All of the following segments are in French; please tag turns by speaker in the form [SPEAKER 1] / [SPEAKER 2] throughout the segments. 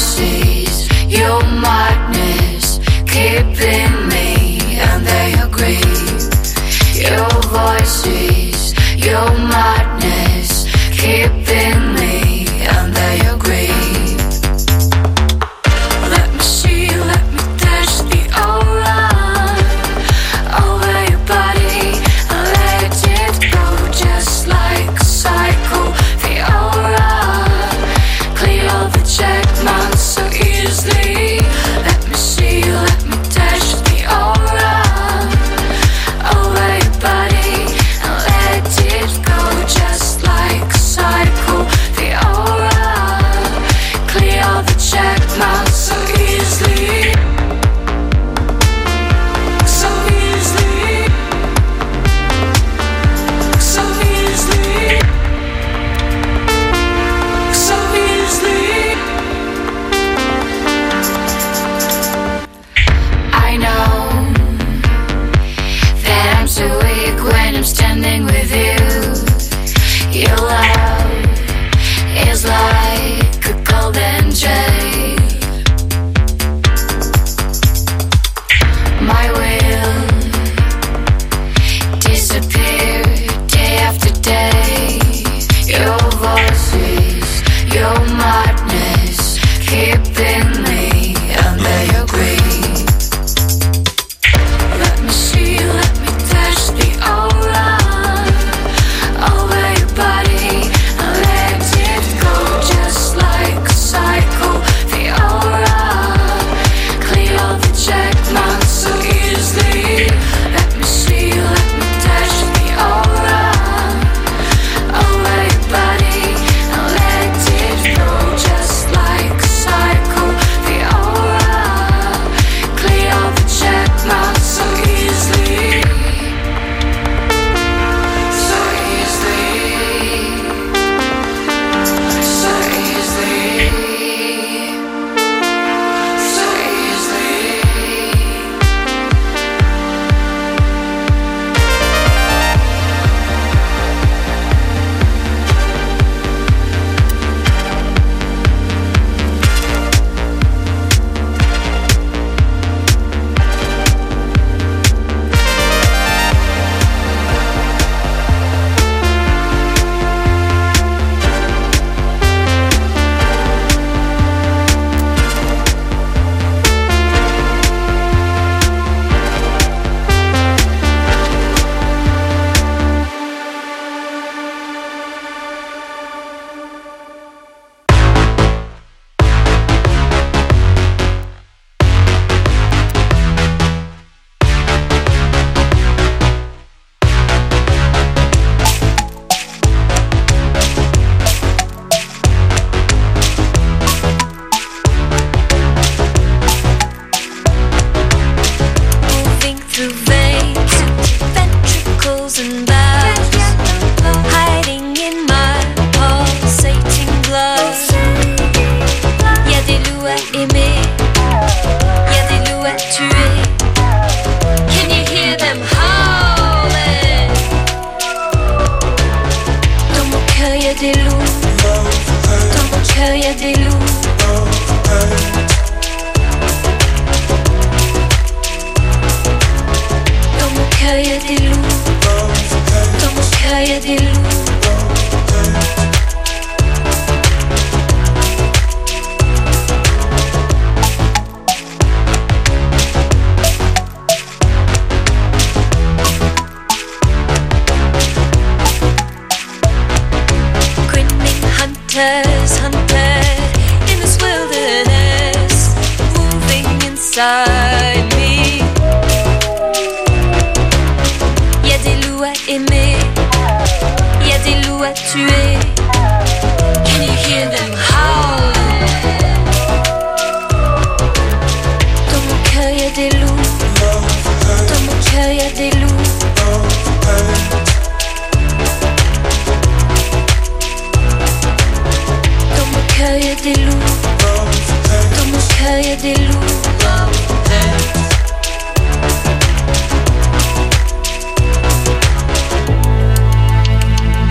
[SPEAKER 1] voices, your madness, keeping me, and they agree. Your voices, your madness, keeping me, and they agree. Let me see, let me touch the aura over your body and let it go, just like a cycle. The aura, clear all the check marks so easily. Let me see, let me touch the aura over your body and let it go, just like a cycle. The aura, clear all the check marks so easily. So easily. So easily. So easily. I know that I'm so weak when I'm standing with you. Your love is like a golden jade. My will disappear day after day. Your voices, your madness, keeping me, and they agree. Let me see, let me touch the aura over your body and let it go, just like a cycle. The aura, clear all the check marks so easily. Let me see, let me touch the aura over your body and let it go, just like a cycle. The aura, clear all the check marks so easily. So easily. So easily. So easily. Moving through veins, ventricles and valves, hiding in my pulsating blood. Y'a des loups à aimer, y'a des loups à tuer. Can you hear them howling? Dans mon cœur y'a des loups, dans mon cœur y'a des loups. Dans mon cœur y'a des loups, dans mon cœur y'a des loups. Grinning hunters hunted in this wilderness, moving inside me. Y'a des loups à aimer, y'a des loups à tuer. Can you hear them howling? Dans mon cœur y'a des loups, dans mon cœur y'a des loups. Dans mon cœur y'a des loups, dans mon cœur y'a des loups.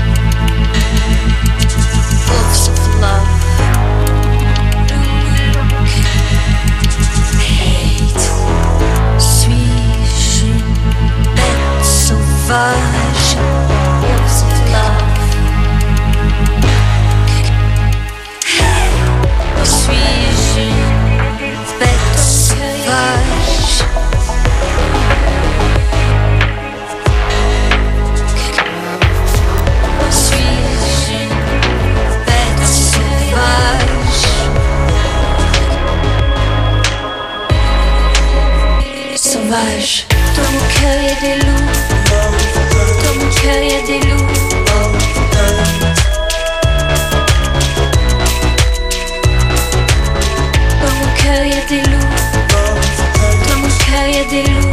[SPEAKER 1] Wolves of love. sauvage. Dans mon cœur y'a des loups. Dans mon cœur y'a des loups. Dans mon cœur y'a des loups. Dans mon cœur y'a des loups.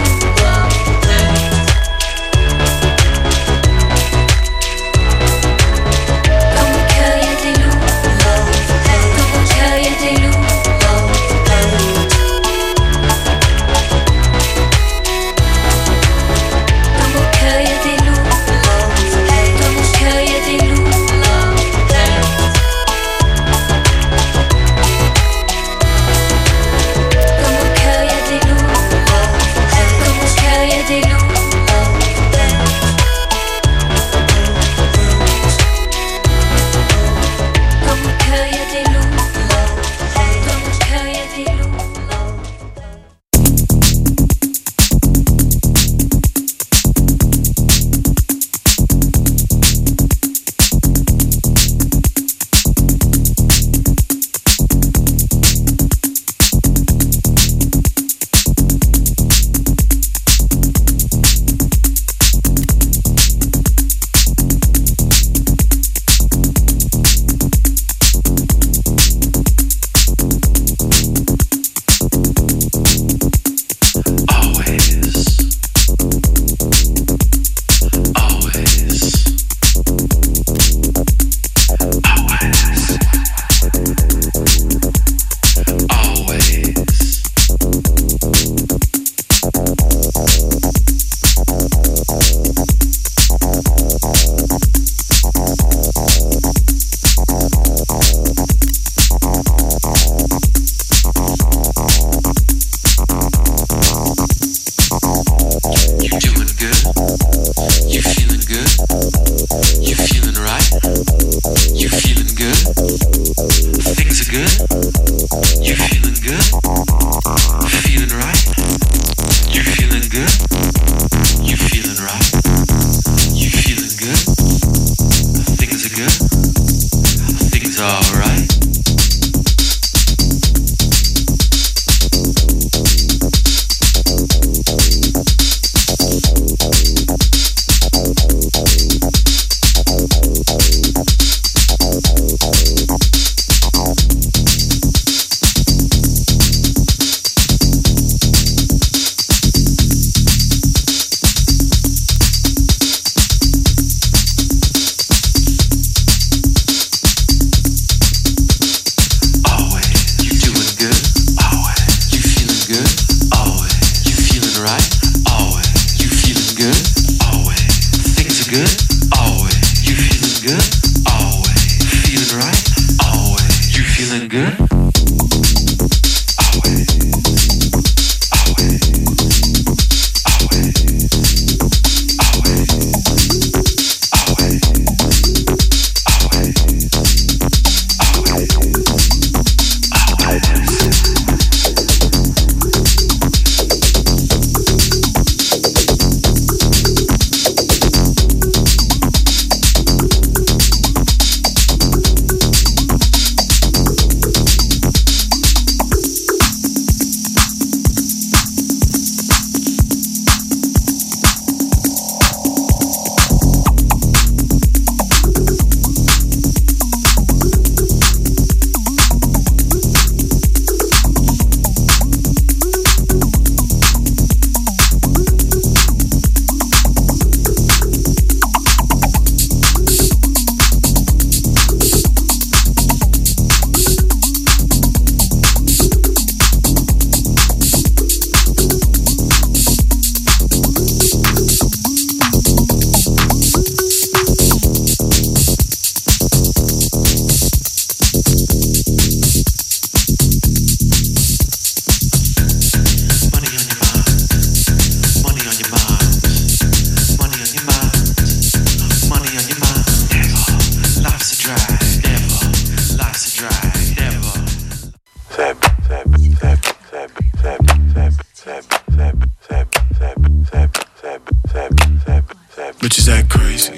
[SPEAKER 2] Bitches act crazy.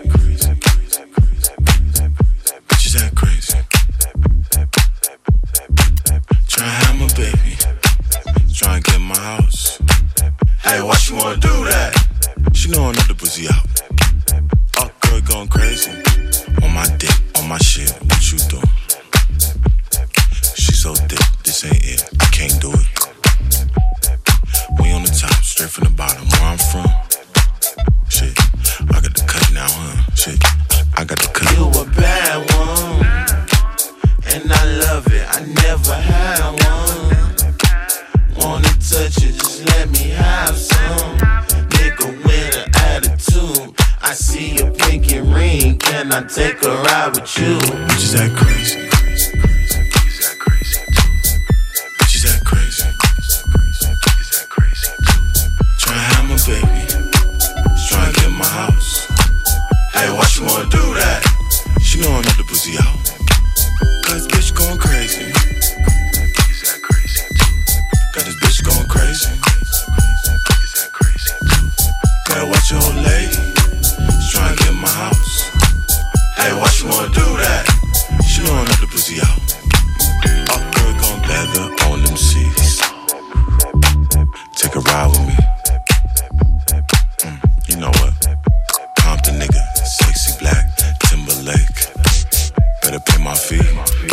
[SPEAKER 2] Bitches act crazy. Try to have my baby. Try to get in my house. This ain't it, I can't do it. We on the top, straight from the bottom, where I'm from. Shit, I got the cut now, huh? Shit, I got the cut.
[SPEAKER 3] You a bad one, and I love it, I never had one. Wanna touch it, just let me have some. Nigga with an attitude, I see your pinky ring, can I take a ride with you?
[SPEAKER 2] Bitches act crazy.
[SPEAKER 3] Baby, tryna get my house. Hey, why she wanna do that?
[SPEAKER 2] She know I'm not the pussy out. Cause bitch going crazy. Got this bitch going crazy. Gotta watch your old lady. She's tryna get my house.
[SPEAKER 3] Hey, why she wanna do that?
[SPEAKER 2] She know I'm not the pussy out. All girl gon' leather on them seats. Take a ride with me. You know what? Compton nigga, sexy black, Timberlake. Better pay my fee.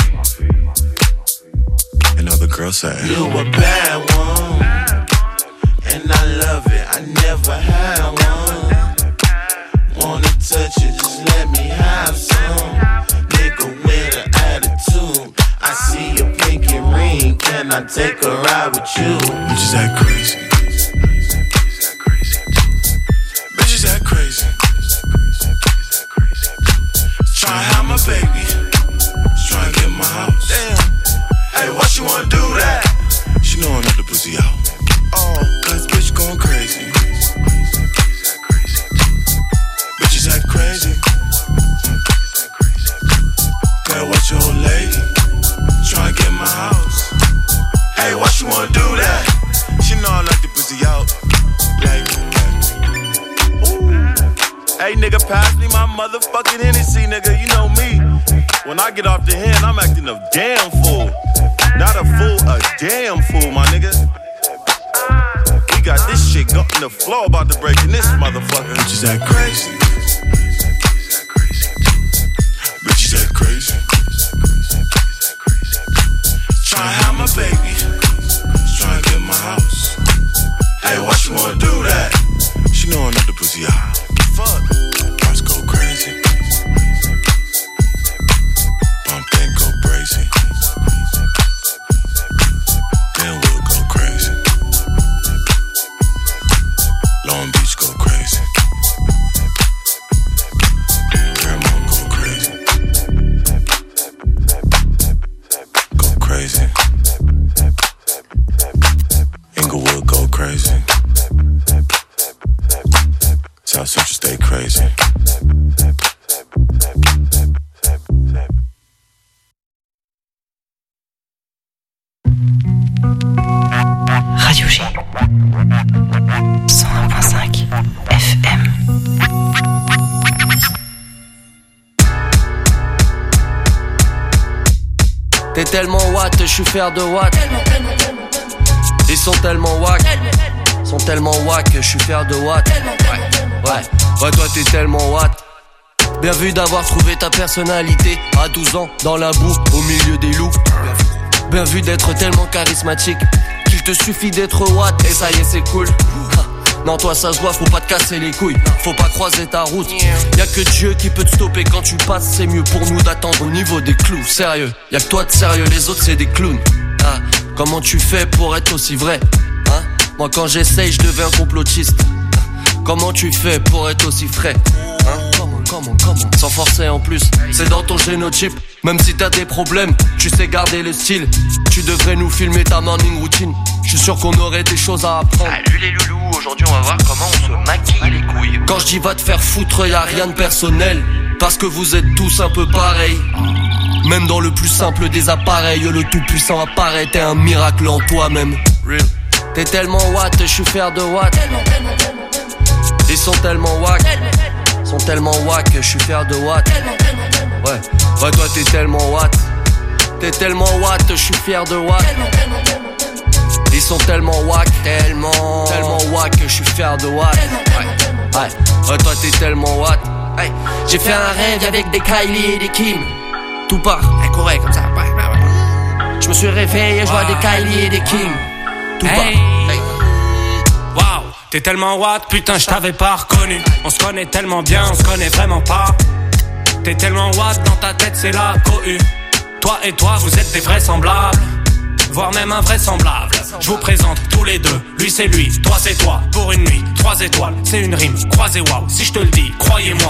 [SPEAKER 2] And other girls say,
[SPEAKER 3] you a bad one, and I love it, I never had one. Wanna touch it, just let me have some. Nigga with an attitude, I see your pinky ring, can I take a ride with you?
[SPEAKER 2] Bitches act crazy. Act crazy. Tryna have my baby. Tryna get my house.
[SPEAKER 3] Damn. Hey, why she wanna do that?
[SPEAKER 2] She know I'm not the pussy out. Oh, cause bitch going crazy. Bitches act crazy. Gotta watch your old lady. Tryna get my house.
[SPEAKER 3] Hey, why she wanna do that?
[SPEAKER 2] She know I like the pussy out. Like.
[SPEAKER 4] Hey nigga, pass me my motherfucking Hennessy, nigga, you know me. When I get off the hand, I'm acting a damn fool. Not a fool, a damn fool, my nigga. We got this shit on the floor about to break in this motherfucker.
[SPEAKER 2] Bitches act crazy. Bitches act crazy. Tryna have my baby. Tryna get my house.
[SPEAKER 3] Hey, why she wanna do that?
[SPEAKER 2] She know I'm not the pussy out.
[SPEAKER 3] Fuck.
[SPEAKER 2] Hearts go crazy. Bump and go crazy. Then we'll go crazy. Long Beach go crazy. Paramount go crazy. Go crazy. Inglewood go crazy. South Central stay crazy.
[SPEAKER 5] Radio G 101.5 FM.
[SPEAKER 6] T'es tellement watt, je suis fier de watt. Ils sont tellement wack. Sont tellement wack, je suis fier de watt. Ouais, toi t'es tellement watt. Bien vu d'avoir trouvé ta personnalité à 12 ans, dans la boue, au milieu des loups. Bien vu d'être tellement charismatique qu'il te suffit d'être watt et ça y est c'est cool. Non toi ça se voit, faut pas te casser les couilles, faut pas croiser ta route. Y'a que Dieu qui peut te stopper quand tu passes, c'est mieux pour nous d'attendre au niveau des clous. Sérieux, y'a que toi de sérieux, les autres c'est des clowns. Ah, comment tu fais pour être aussi vrai, hein? Moi quand j'essaye je deviens complotiste. Comment tu fais pour être aussi frais, hein? Comment sans forcer en plus, c'est dans ton génotype. Même si t'as des problèmes, tu sais garder le style. Tu devrais nous filmer ta morning routine. Je suis sûr qu'on aurait des choses à apprendre.
[SPEAKER 7] Salut les loulous, aujourd'hui on va voir comment on se maquille les couilles.
[SPEAKER 6] Quand je dis va te faire foutre, y'a rien de personnel. Parce que vous êtes tous un peu pareils. Même dans le plus simple des appareils, le tout puissant apparaît, t'es un miracle en toi-même. Real. T'es tellement watt, je suis fier de watt. Ils sont tellement wack. Sont tellement wack, je suis fier de watt. Ouais, toi t'es tellement watt. T'es tellement watt, je suis fier de watt. Ils sont tellement wack, tellement wack, je suis fier de watt. Ouais, toi t'es tellement watt. Hey, j'ai fait un rêve avec des Kylie et des Kim. Tout part, correct comme ça. Je Je me suis réveillé, je vois des Kylie et des Kim. Tout bas.
[SPEAKER 8] Hey. Wow, t'es tellement what, putain, je t'avais pas reconnu. On se connaît tellement bien, on se connaît vraiment pas. T'es tellement what, dans ta tête c'est la cohue. Toi et toi, vous êtes des vraisemblables, voire même invraisemblables. Je vous présente tous les deux, lui c'est lui, toi c'est toi. Pour une nuit, 3 étoiles, c'est une rime, croisez wow. Si je te le dis, croyez-moi.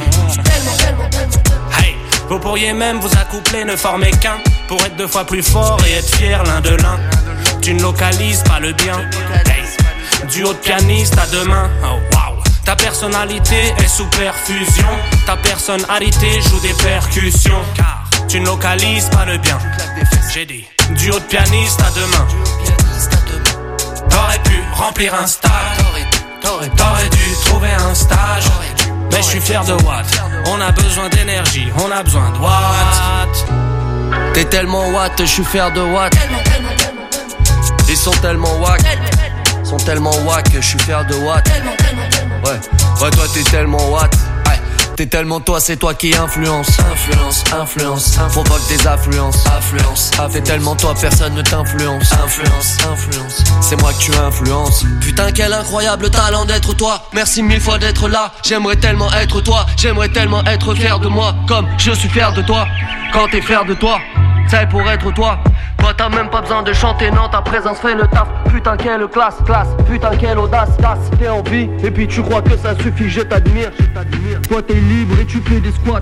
[SPEAKER 8] Hey, vous pourriez même vous accoupler, ne former qu'un, pour être 2 fois plus fort et être fiers l'un de l'un. Tu ne localises pas le bien. Hey, duo de pianiste à 2 mains. Oh wow. Ta personnalité est sous perfusion. Ta personnalité joue des percussions. Car tu ne localises pas le bien. J'ai dit duo de pianiste à 2 mains. T'aurais pu remplir un stage. T'aurais dû trouver un stage. Mais je suis fier de Watt. On a besoin d'énergie, on a besoin de Watt.
[SPEAKER 6] T'es tellement Watt, je suis fier de Watt. Ils sont tellement wack. Sont tellement wack, je suis fier de Watt. Ouais, toi t'es tellement Watt. T'es tellement toi, c'est toi qui influence. Influence, provoque des affluences. T'es tellement toi, personne ne t'influence. Influence, c'est moi que tu influences. Putain, quel incroyable talent d'être toi. Merci 1000 fois d'être là. J'aimerais tellement être toi. J'aimerais tellement être fier de moi. Comme je suis fier de toi. Quand t'es fier de toi, c'est pour être toi. Toi t'as même pas besoin de chanter, non, ta présence fait le taf. Putain quelle classe, putain quelle audace. T'es en vie et puis tu crois que ça suffit, je t'admire. Toi t'es libre et tu fais des squats.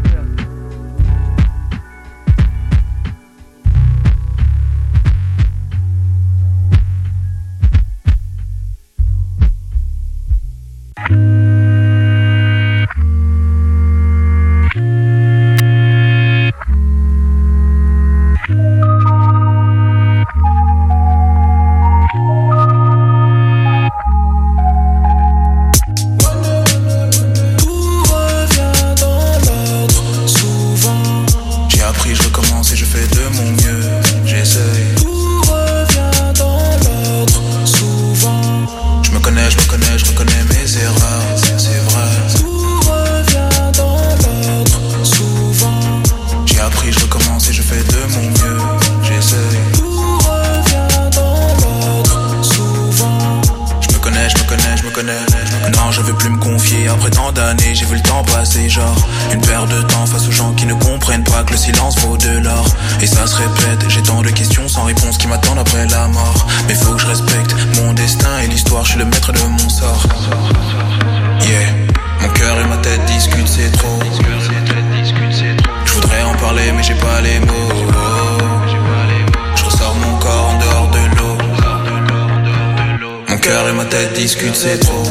[SPEAKER 9] Discute, c'est trop.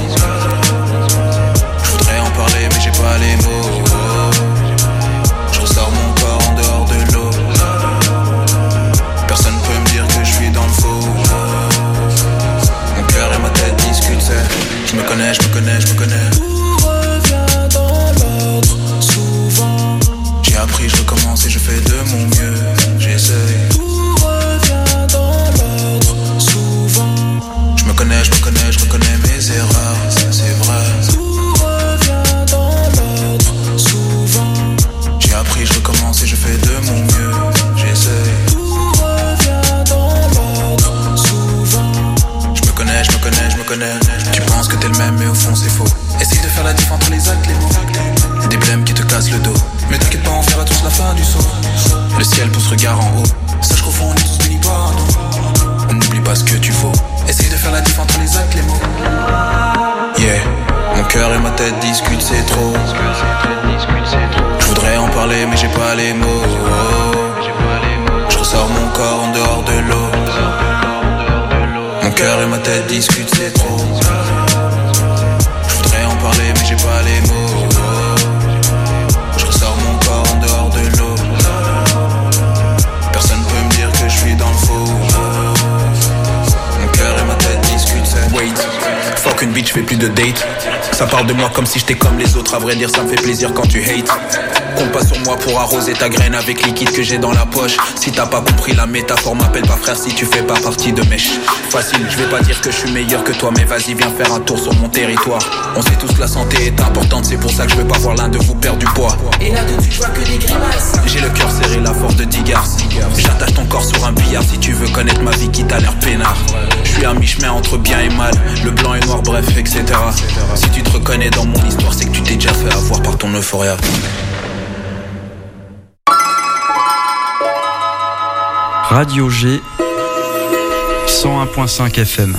[SPEAKER 9] Je voudrais en parler mais j'ai pas les mots. Je ressors mon corps en dehors de l'eau. Personne peut me dire que je suis dans le faux. Mon cœur et ma tête discutent, c'est. Je me connais. Tout revient dans l'ordre, souvent. J'ai appris, je recommence et je fais de mon mieux. J'essaye. Tout revient dans l'ordre, souvent. Je reconnais mes erreurs, c'est vrai. Tout revient dans l'ordre, souvent. J'ai appris, je recommence et je fais de mon mieux. J'essaye. Tout revient dans l'ordre, souvent. Je me connais. Tu penses que t'es le même mais au fond c'est faux. Essaye de faire la diff entre les actes, les mots. Des blèmes qui te cassent le dos. Mais t'inquiète pas, on fera tous la fin du saut. Le ciel pousse regard en haut. Sache qu'au fond on est tous bénis par un don. On n'oublie pas ce que tu vaux. Essaye de faire la diff entre les actes, les mots. Yeah, mon cœur et ma tête discutent, c'est trop. Je voudrais en parler mais j'ai pas les mots. Je ressors mon corps en dehors de l'eau. Mon cœur et ma tête discutent, c'est trop. Je voudrais en parler mais j'ai pas les mots. Je ressors mon corps en dehors de l'eau. Personne peut me dire que je suis dans le faux. Et ma tête discute, c'est wait. Fuck une bitch, fais plus de date. Ça parle de moi comme si j'étais comme les autres. À vrai dire, ça me fait plaisir quand tu hates. Compte pas sur moi pour arroser ta graine avec liquide que j'ai dans la poche. Si t'as pas compris la métaphore, m'appelle pas frère si tu fais pas partie de mèche. Facile, je vais pas dire que je suis meilleur que toi, mais vas-y viens faire un tour sur mon territoire. On sait tous que la santé est importante, c'est pour ça que je veux pas voir l'un de vous perdre du poids. Et là tout de suite je vois que des grimaces. J'ai le cœur serré, la force de 10 garces. J'attache ton corps sur un billard si tu veux connaître ma vie qui t'a l'air peinard. Je suis à mi-chemin entre bien et mal, le blanc et noir, bref, etc. Si tu te reconnais dans mon histoire, c'est que tu t'es déjà fait avoir par ton euphoria.
[SPEAKER 10] Radio G 101.5 FM.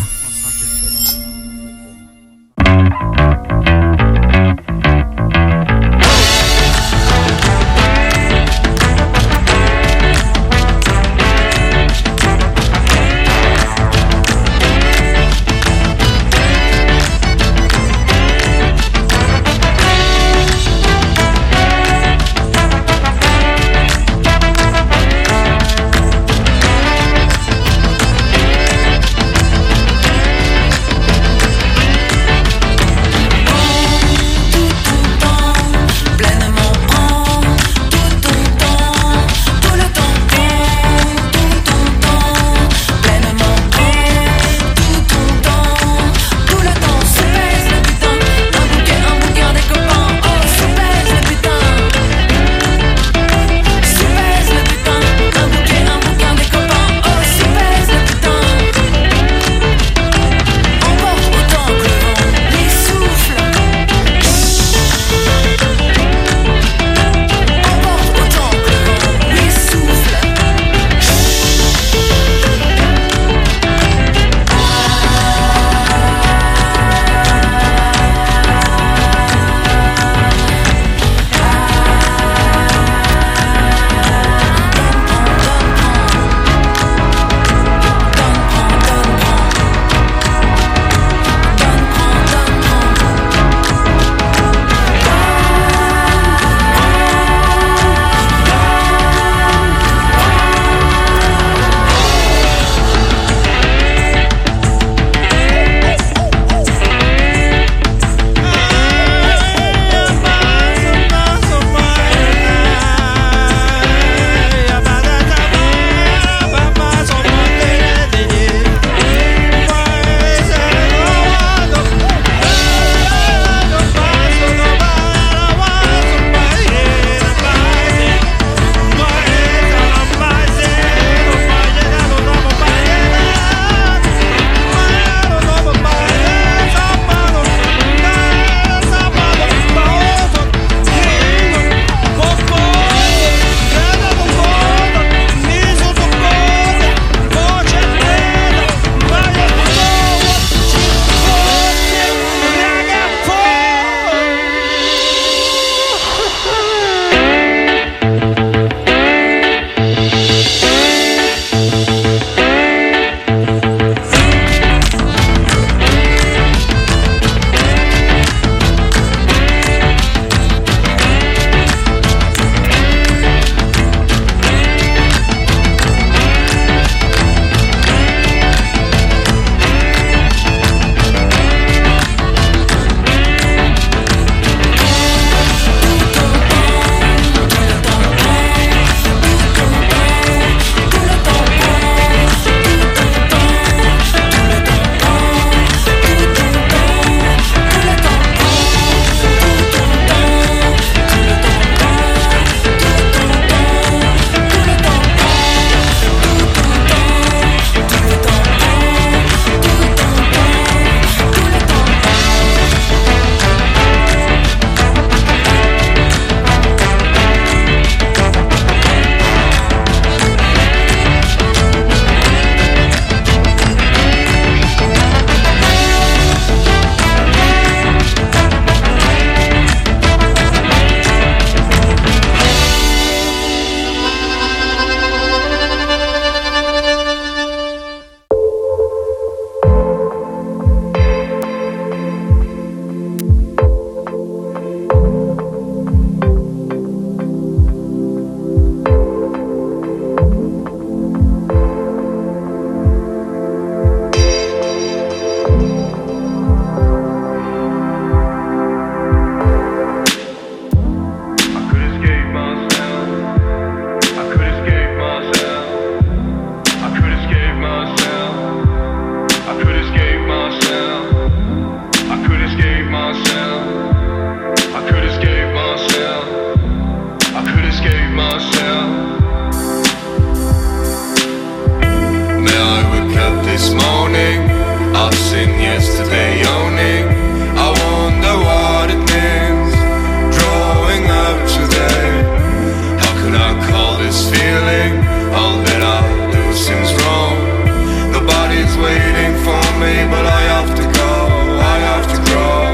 [SPEAKER 11] this morning. I've seen yesterday yawning. I wonder what it means, growing up today. How could I call this feeling? All that I do seems wrong. Nobody's waiting for me, but I have to go, I have to grow,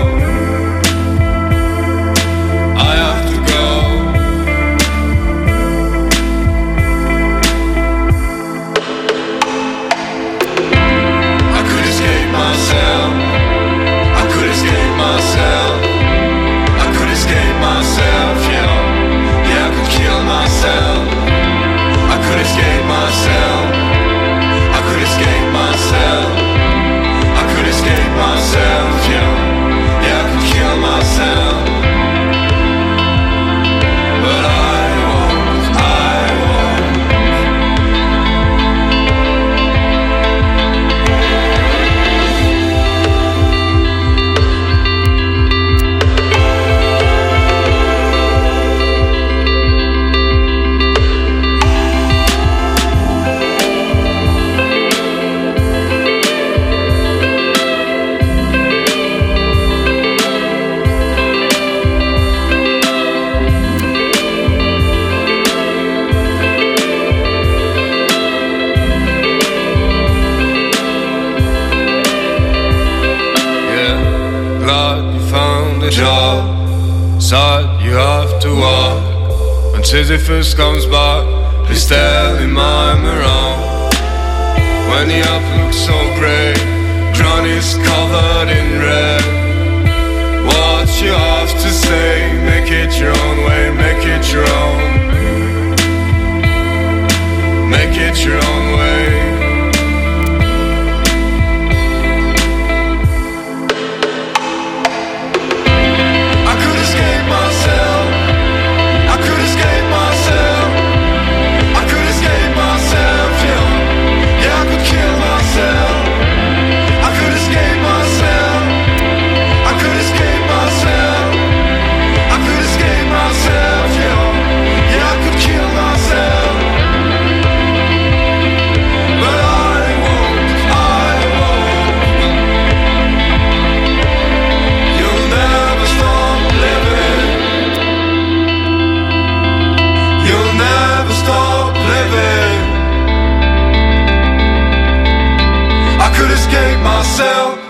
[SPEAKER 11] I have to go. I could escape myself, I could escape myself, I could escape myself, yeah, I could kill myself. I could escape myself, I could escape myself, I could escape myself, yeah, I could kill myself. But I won't, I won't. Glad you found a job, sad you have to walk. When Sisyphus comes back, please tell him I'm around. When the up looks so grey, Granny's covered in red. What you have to say, make it your own way, make it your own. Make it your own way. Myself.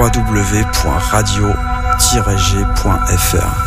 [SPEAKER 10] www.radio-g.fr.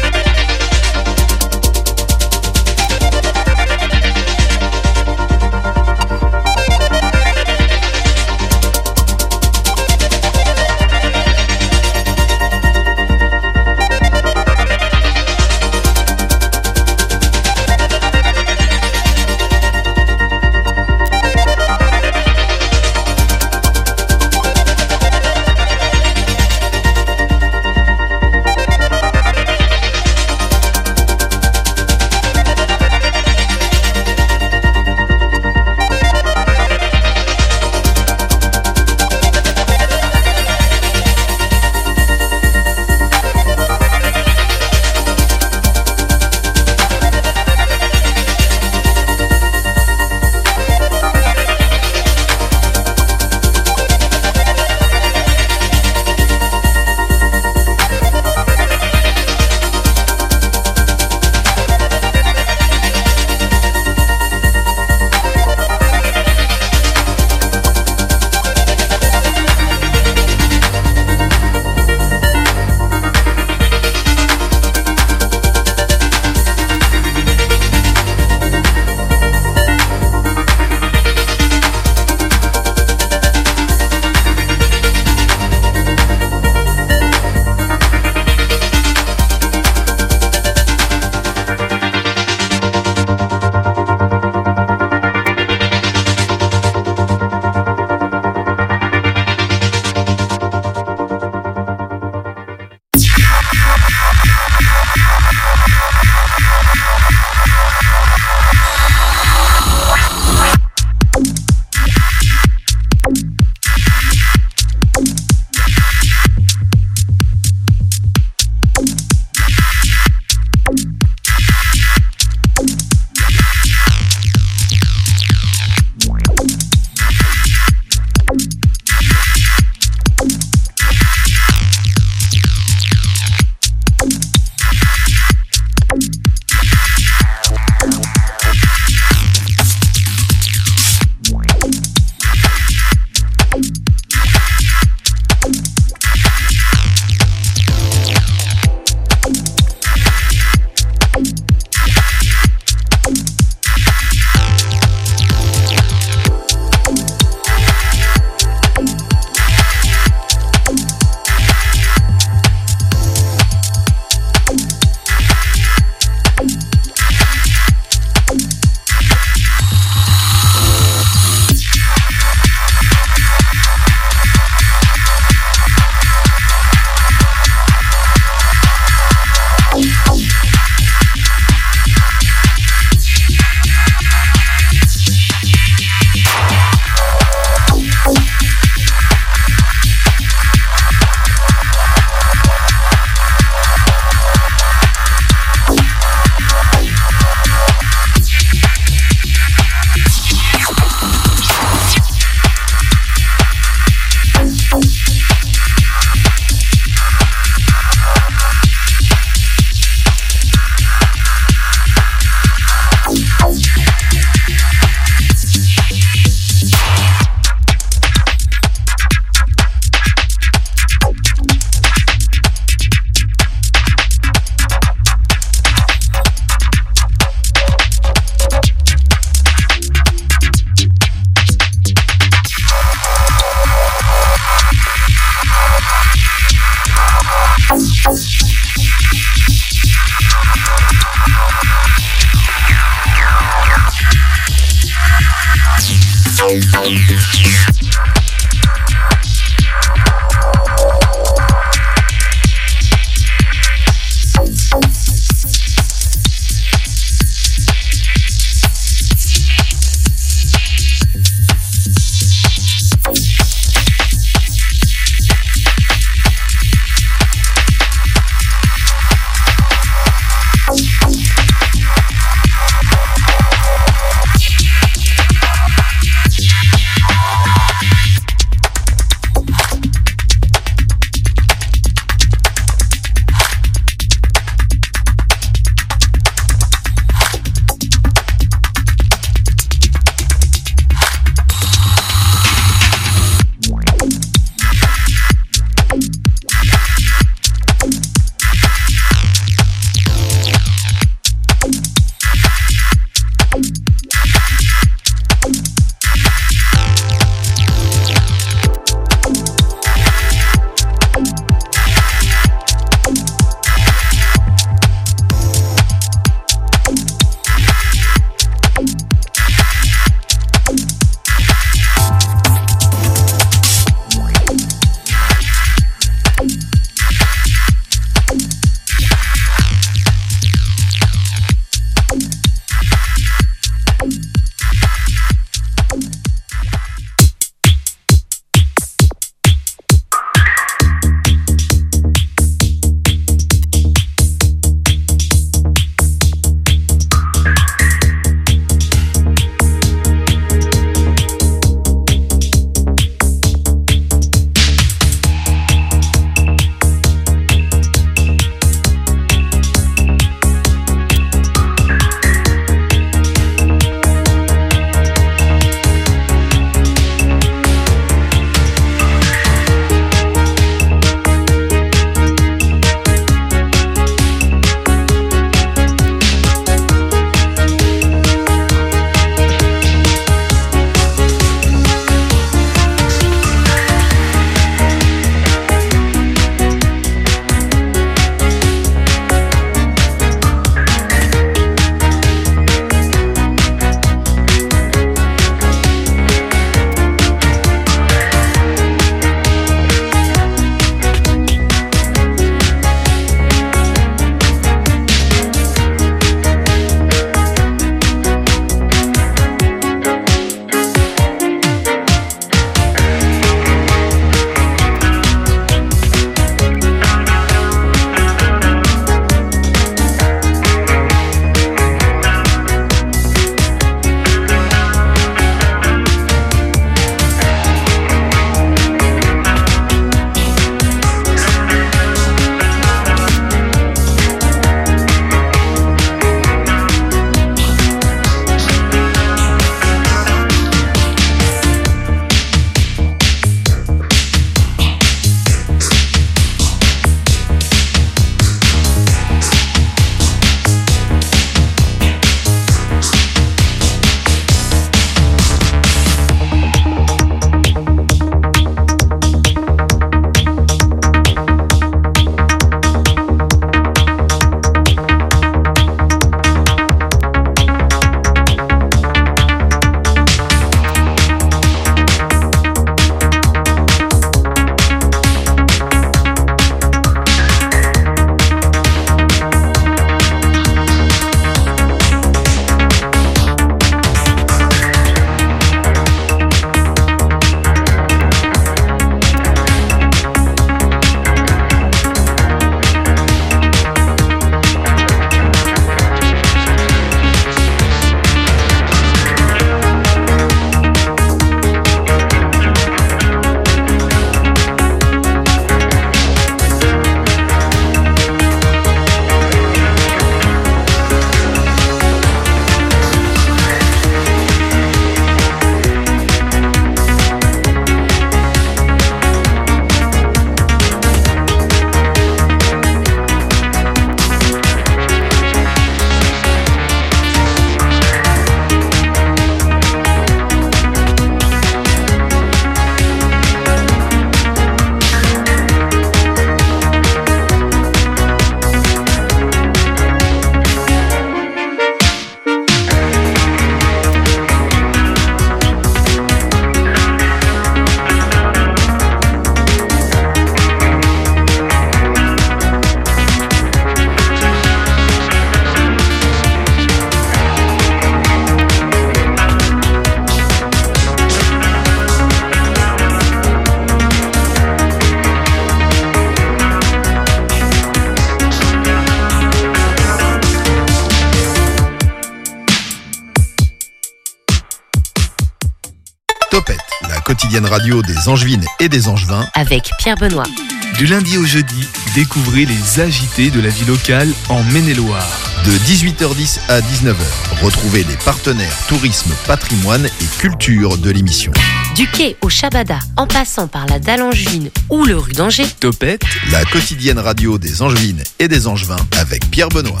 [SPEAKER 12] Topette, la quotidienne radio des Angevines et des Angevins.
[SPEAKER 5] Avec Pierre Benoît.
[SPEAKER 13] Du lundi au jeudi, découvrez les agités de la vie locale en Maine-et-Loire.
[SPEAKER 12] De 18h10 à 19h, retrouvez les partenaires tourisme, patrimoine et culture de l'émission.
[SPEAKER 5] Du quai au Chabada, en passant par la dalle angevine ou le rue d'Angers.
[SPEAKER 13] Topette,
[SPEAKER 12] la quotidienne radio des Angevines et des Angevins avec Pierre Benoît.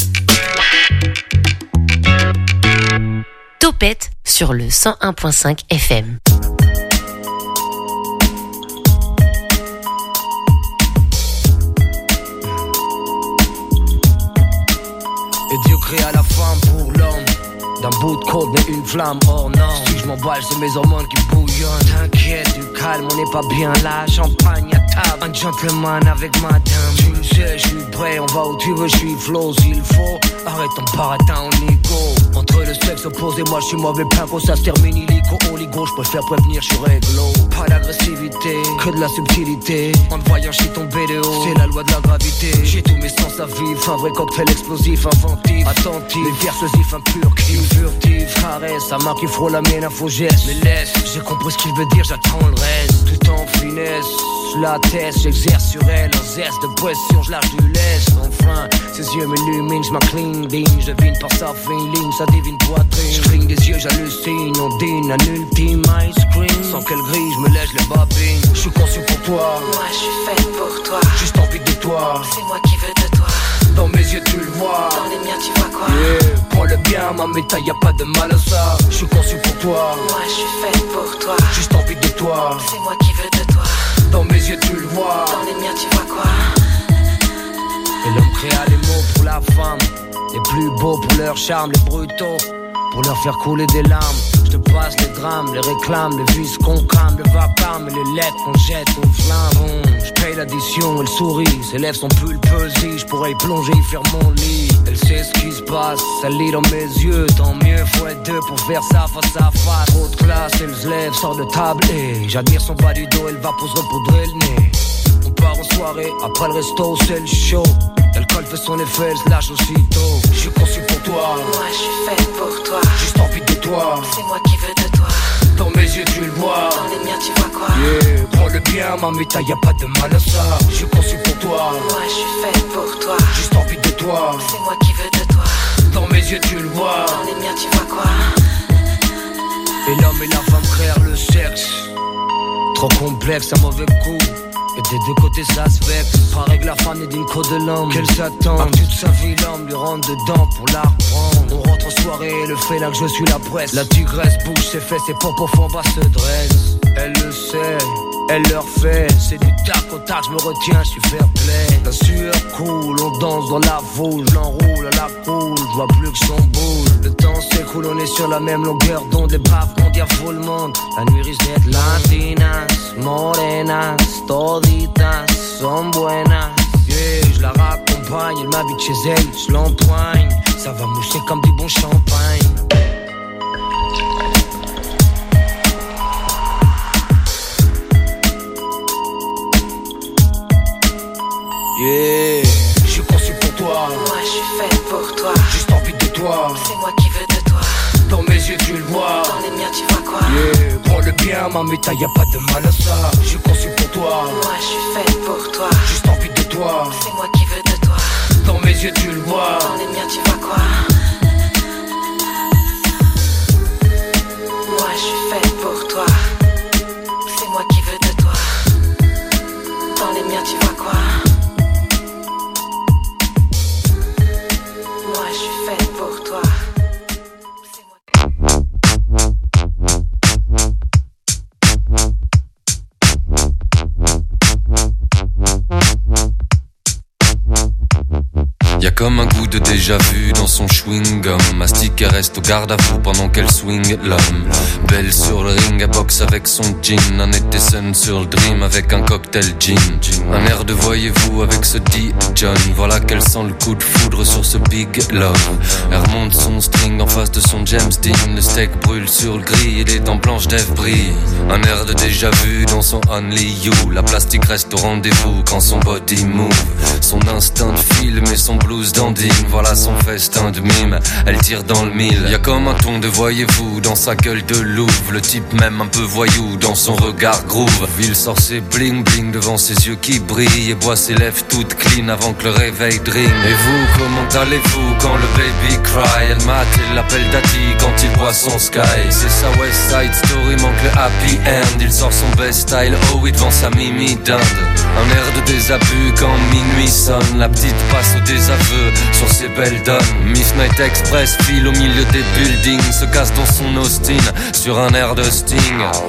[SPEAKER 5] Topette sur le 101.5 FM.
[SPEAKER 14] Et Dieu créa la femme pour l'homme. D'un bout de côte naît une flamme hors norme. Si je m'emballe, c'est mes hormones qui bouillonnent. T'inquiète, du calme, on n'est pas bien là. Champagne à table, un gentleman avec madame. Tu le sais, je suis prêt, on va où tu veux, je suis flow s'il faut. Arrête ton baratin au nigo. Entre le sexe opposé, moi je suis mauvais pinko. Ça se termine illico, oligo, je préfère prévenir, je suis réglo. Pas d'agressivité, que de la subtilité. En te voyant, je suis tombé de haut, c'est la loi de la gravité. J'ai tous mes sens à vivre, un vrai cocktail explosif, inventif, attentif, persuasif, impur, kiff. Furtif, caresse, sa main qui frôle la mienne, un faux geste. Mais laisse, j'ai compris ce qu'il veut dire, j'attends le reste. Tout en finesse, je la teste, j'exerce sur elle. En zeste de pression, je lâche du lest. Enfin, ses yeux m'illuminent, je m'incline, digne. Je devine par sa fine ligne, sa divine poitrine. Je cligne des yeux, j'hallucine, on dîne un ultime ice cream. Sans qu'elle grille, je me lèche les babines. Je suis conçu pour toi,
[SPEAKER 1] moi je suis faite pour toi.
[SPEAKER 14] Juste envie de toi,
[SPEAKER 1] c'est moi qui veux de toi.
[SPEAKER 14] Dans mes yeux tu le vois,
[SPEAKER 1] dans les miens tu vois quoi?
[SPEAKER 14] Yeah, prends-le bien, ma méta, y'a pas de mal à ça. Je suis conçu pour toi,
[SPEAKER 1] moi je suis faite pour toi.
[SPEAKER 14] Juste envie de toi,
[SPEAKER 1] c'est moi qui veux de toi.
[SPEAKER 14] Dans mes yeux tu le vois,
[SPEAKER 1] dans les miens tu vois quoi?
[SPEAKER 14] Et l'homme créa les mots pour la femme, les plus beaux pour leur charme, les brutaux pour leur faire couler des larmes. Je te passe les drames, les réclames, les vices qu'on crame, le vacarme et les lettres qu'on jette aux flammes. Je paye l'addition, elle sourit, ses lèvres sont pulpeuses, je pourrais y plonger, y faire mon lit. Elle sait ce qui se passe, ça lit dans mes yeux, tant mieux, faut être deux pour faire ça face à face. Trop de classe, elle se lève, sort de table et j'admire son bas du dos, elle va pour se repoudrer le nez. On part en soirée, après le resto, c'est le show. L'alcool fait son effet, elle se lâche aussitôt. Je suis conçu pour toi,
[SPEAKER 1] moi je suis faite pour toi.
[SPEAKER 14] Juste envie de toi,
[SPEAKER 1] c'est moi qui veux de toi.
[SPEAKER 14] Dans mes yeux tu le vois,
[SPEAKER 1] dans les miens tu vois quoi?
[SPEAKER 14] Yeah, prends-le bien, ma méta, y'a pas de mal à ça. Je suis conçu pour toi,
[SPEAKER 1] moi je suis faite pour toi.
[SPEAKER 14] Juste envie de toi,
[SPEAKER 1] c'est moi qui veux de toi.
[SPEAKER 14] Dans mes yeux tu le vois,
[SPEAKER 1] dans les miens tu vois quoi?
[SPEAKER 14] Et l'homme et la femme créent le sexe. Trop complexe, un mauvais coup. Et des deux côtés ça se vexe. Pareil que la femme est d'une côte de l'homme. Qu'elle s'attend, toute sa vie l'homme lui rentre dedans pour la reprendre. On rentre en soirée, le fait là que je suis la presse. La tigresse bouge ses fesses, ses pompes en bas se dresse. Elle le sait, elle leur fait. C'est du tac au tac, je me retiens, je suis fair play. La sueur coule, on danse dans la foule. Je l'enroule à la cool, je vois plus que son boule. Le temps s'écoule, on est sur la même longueur d'onde. Les baves mondiales font le monde. La nuit risque d'être latinas, morenas, toditas, son buenas. Yeah, je la raccompagne, elle m'habite chez elle, je l'empoigne. Ça va moucher comme du bon champagne. Yeah, je suis conçu pour toi,
[SPEAKER 1] moi je suis faite pour toi.
[SPEAKER 14] Juste envie de toi,
[SPEAKER 1] c'est moi qui veux de toi.
[SPEAKER 14] Dans mes yeux tu le vois,
[SPEAKER 1] dans les miens tu vois quoi?
[SPEAKER 14] Yeah, prends-le bien, ma méta, y'a pas de mal à ça. Je suis conçu pour toi,
[SPEAKER 1] moi je suis faite pour toi.
[SPEAKER 14] Juste envie de toi,
[SPEAKER 1] c'est moi qui veux de toi.
[SPEAKER 14] Dans mes yeux tu le vois,
[SPEAKER 1] dans les miens tu vois quoi? Moi je suis faite pour toi. C'est moi qui veux de toi. Dans les miens tu vois quoi? Moi je suis faite pour toi.
[SPEAKER 15] Y'a comme un goût de déjà-vu dans son chewing-gum. Mastique et reste au garde-à-vous pendant qu'elle swing l'homme. Belle sur le ring, elle boxe avec son jean. Un été sun sur le dream avec un cocktail gin. Un air de voyez-vous avec ce dit John. Voilà qu'elle sent le coup de foudre sur ce big love. Elle remonte son string en face de son James Dean. Le steak brûle sur le grill et les dents blanches d'Ève brillent. Un air de déjà-vu dans son Only You. La plastique reste au rendez-vous quand son body move. Son instinct de film et son blues dandine, voilà son festin de mime, elle tire dans le mille. Y'a comme un ton de voyez-vous dans sa gueule de louve, le type même un peu voyou dans son regard groove. Il sort ses bling bling devant ses yeux qui brillent et boit ses lèvres toutes clean avant que le réveil drink. Et vous, comment allez-vous quand le baby cry? Elle mate et l'appelle daddy quand il boit son sky. C'est sa West Side Story, manque le happy end. Il sort son best style, oh oui, devant sa mimi dinde. Un air de désabus quand minuit sonne. La petite passe au désaveu sur ses belles donnes. Midnight Express file au milieu des buildings, se casse dans son Austin sur un air de Sting.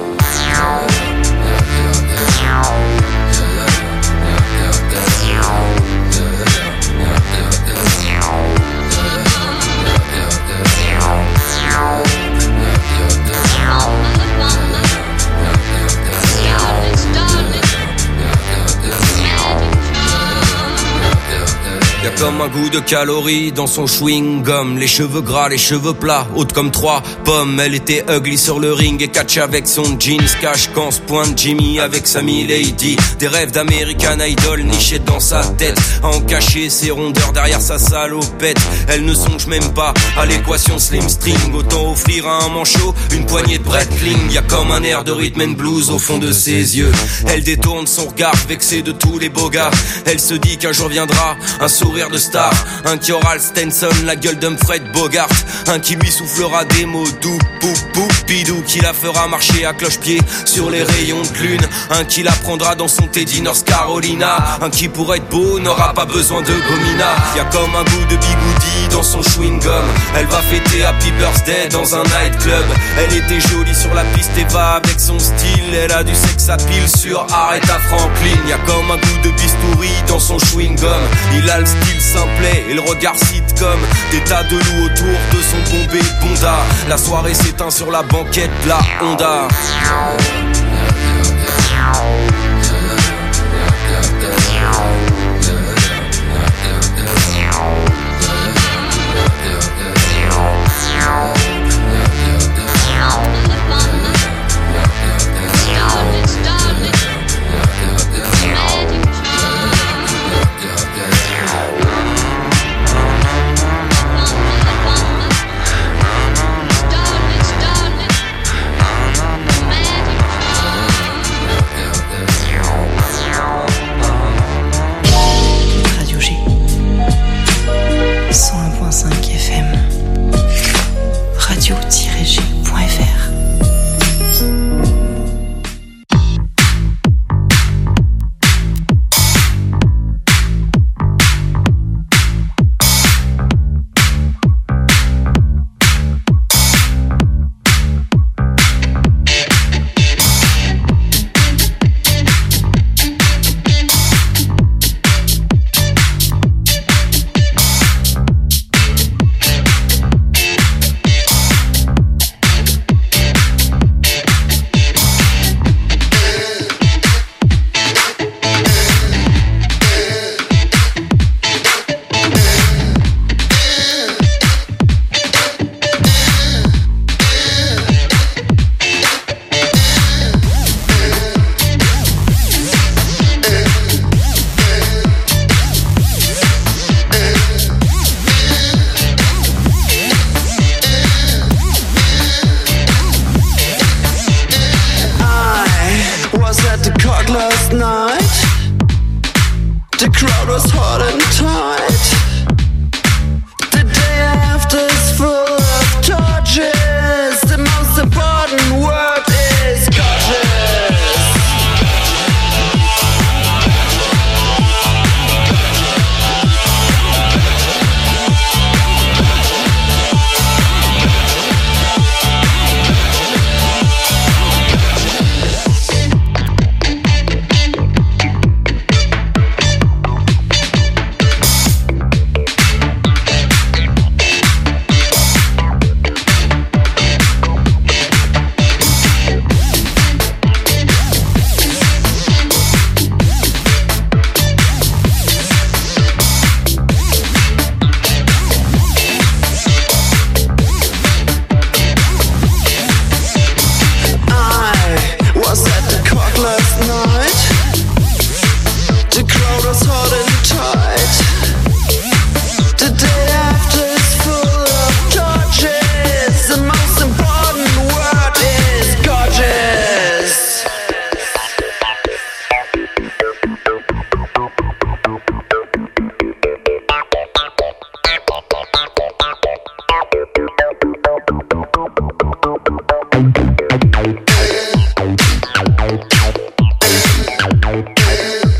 [SPEAKER 16] Y'a comme un goût de calories dans son chewing-gum. Les cheveux gras, les cheveux plats, haute comme 3 pommes. Elle était ugly sur le ring et catch avec son jeans. Cache quand se pointe Jimmy avec sa milady. Des rêves d'American Idol nichés dans sa tête, à en cacher ses rondeurs derrière sa salopette. Elle ne songe même pas à l'équation slim string. Autant offrir à un manchot une poignée de Breitling. Y'a comme un air de rhythm and blues au fond de ses yeux. Elle détourne son regard vexé de tous les beaux gars. Elle se dit qu'un jour viendra un sourire de star, un qui aura le Stenson, la gueule d'Humphrey Bogart, un qui lui soufflera des mots doux, pou pou pidou, qui la fera marcher à cloche-pied sur les rayons de lune, un qui la prendra dans son Teddy North Carolina, un qui pour être beau n'aura pas besoin de gomina. Y'a comme un goût de bigoudi dans son chewing-gum. Elle va fêter Happy Birthday dans un nightclub. Elle était jolie sur la piste et va avec son style. Elle a du sex appeal sur Aretha Franklin. Y'a comme un goût de bistouri dans son chewing-gum. Il a le style simplet et le regard sitcom. Des tas de loups autour de son bombé Bonda. La soirée s'éteint sur la banquette de la Honda.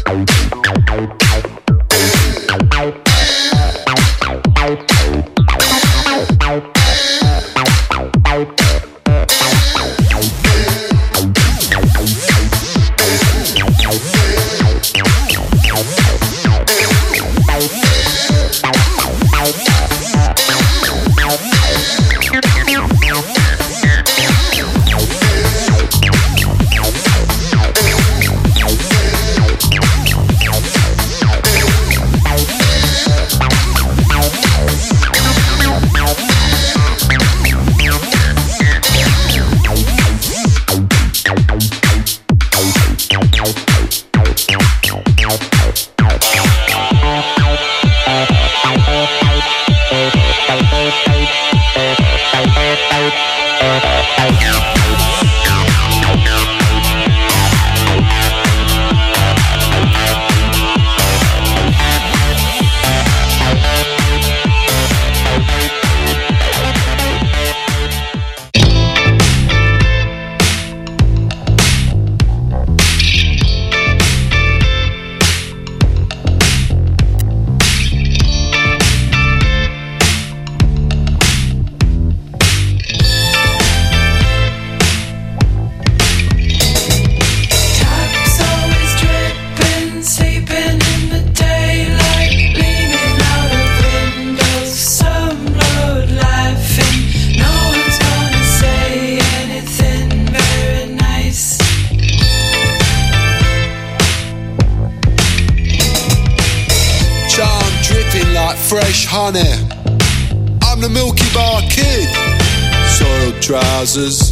[SPEAKER 17] Fresh honey, I'm the Milky Bar Kid. Soiled trousers,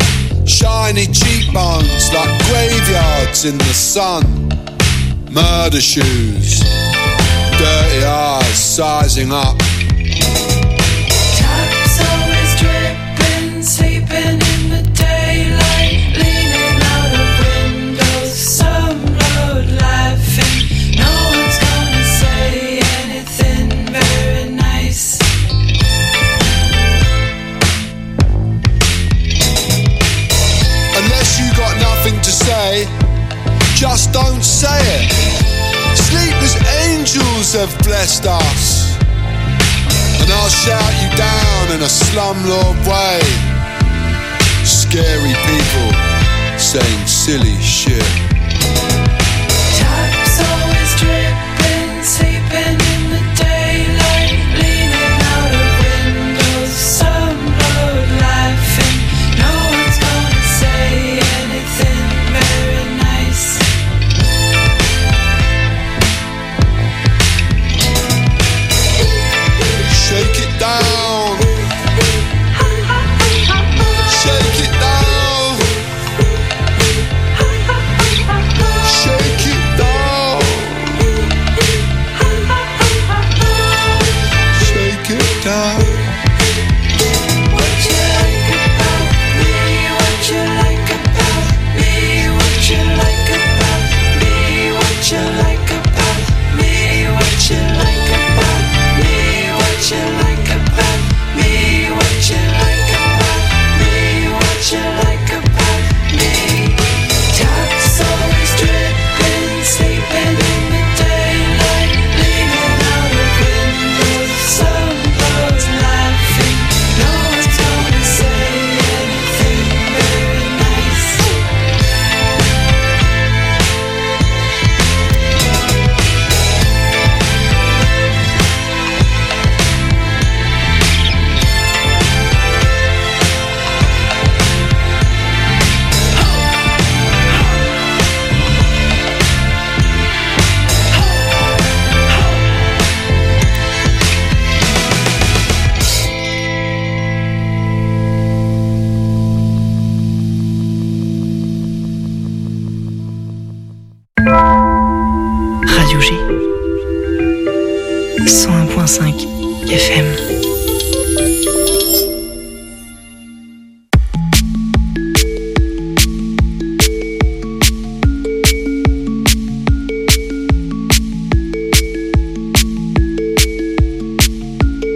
[SPEAKER 17] shiny cheekbones like graveyards in the sun. Murder shoes, dirty eyes sizing up.
[SPEAKER 1] Taps always dripping, sleeping in the daylight, leaning out of windows, some road laughing. No one's gonna say anything very nice.
[SPEAKER 17] Unless you got nothing to say, just don't say it. Sleepless angels have blessed us, and I'll shout you down in a slumlord way. Scary people saying silly shit.
[SPEAKER 1] Taps always dripping, sleeping in the daylight, leaning out of windows, some road laughing. No one's gonna say anything very nice.
[SPEAKER 17] Shake it down, shake it down, shake it down, shake it down.
[SPEAKER 1] What you like about me? What you like about me? What you like about me? What you like about me? What you like about me? What you like about me? What you like about me? What you like about me? Taps always dripping, sleeping in the daylight, leaning out of windows, some birds laughing. No one's gonna say anything very nice.
[SPEAKER 18] Radio G 101.5 FM.